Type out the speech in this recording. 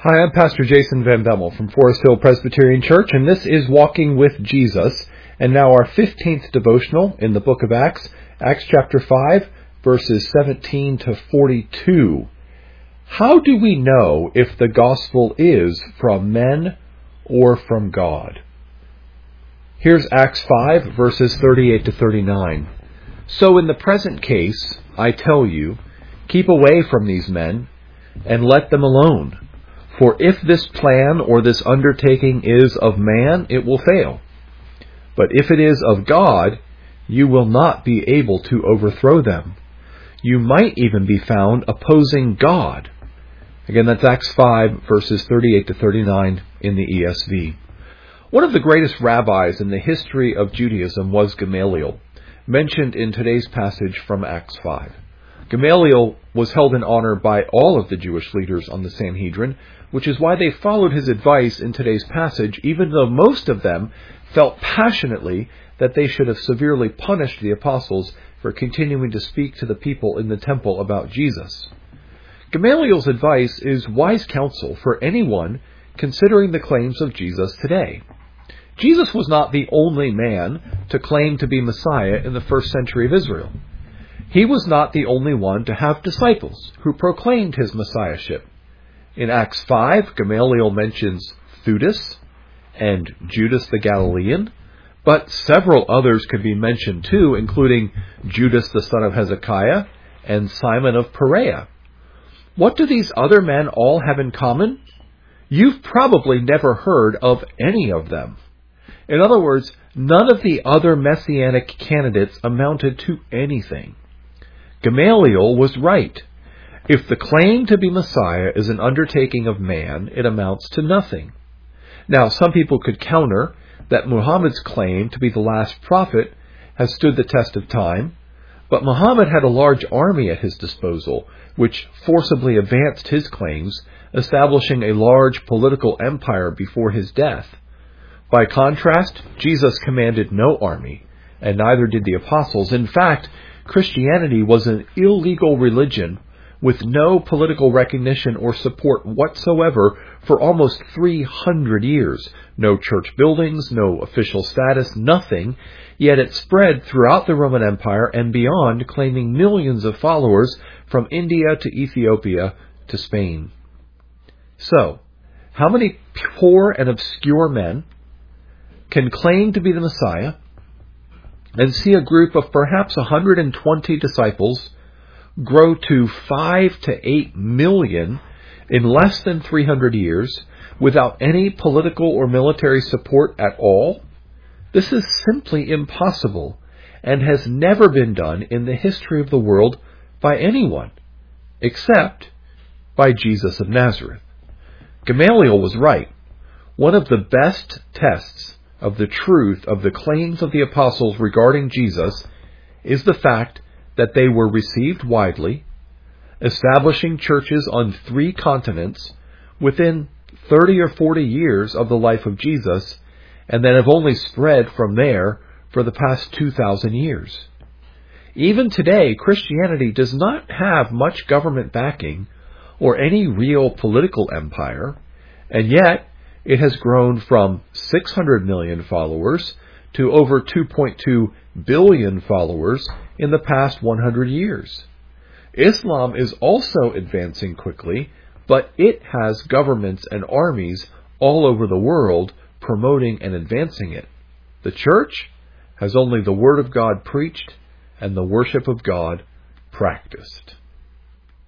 Hi, I'm Pastor Jason Van Bemmel from Forest Hill Presbyterian Church, and this is Walking with Jesus, and now our 15th devotional in the book of Acts, Acts chapter 5, verses 17 to 42. How do we know if the gospel is from men or from God? Here's Acts 5, verses 38 to 39. So in the present case, I tell you, keep away from these men, and let them alone. For if this plan or this undertaking is of man, it will fail. But if it is of God, you will not be able to overthrow them. You might even be found opposing God. Again, that's Acts 5, verses 38 to 39 in the ESV. One of the greatest rabbis in the history of Judaism was Gamaliel, mentioned in today's passage from Acts 5. Gamaliel was held in honor by all of the Jewish leaders on the Sanhedrin, which is why they followed his advice in today's passage, even though most of them felt passionately that they should have severely punished the apostles for continuing to speak to the people in the temple about Jesus. Gamaliel's advice is wise counsel for anyone considering the claims of Jesus today. Jesus was not the only man to claim to be Messiah in the first century of Israel. He was not the only one to have disciples who proclaimed his messiahship. In Acts 5, Gamaliel mentions Theudas and Judas the Galilean, but several others could be mentioned too, including Judas the son of Hezekiah and Simon of Perea. What do these other men all have in common? You've probably never heard of any of them. In other words, none of the other messianic candidates amounted to anything. Gamaliel was right. If the claim to be Messiah is an undertaking of man, it amounts to nothing. Now, some people could counter that Muhammad's claim to be the last prophet has stood the test of time, but Muhammad had a large army at his disposal, which forcibly advanced his claims, establishing a large political empire before his death. By contrast, Jesus commanded no army, and neither did the apostles. In fact, Christianity was an illegal religion with no political recognition or support whatsoever for almost 300 years. No church buildings, no official status, nothing. Yet it spread throughout the Roman Empire and beyond, claiming millions of followers from India to Ethiopia to Spain. So, how many poor and obscure men can claim to be the Messiah and see a group of perhaps 120 disciples grow to 5 to 8 million in less than 300 years without any political or military support at all? This is simply impossible and has never been done in the history of the world by anyone, except by Jesus of Nazareth. Gamaliel was right. One of the best tests of the truth of the claims of the apostles regarding Jesus is the fact that they were received widely, establishing churches on 3 continents within 30 or 40 years of the life of Jesus, and then have only spread from there for the past 2,000 years. Even today, Christianity does not have much government backing or any real political empire, and yet it has grown from 600 million followers to over 2.2 billion followers in the past 100 years. Islam is also advancing quickly, but it has governments and armies all over the world promoting and advancing it. The church has only the Word of God preached and the worship of God practiced.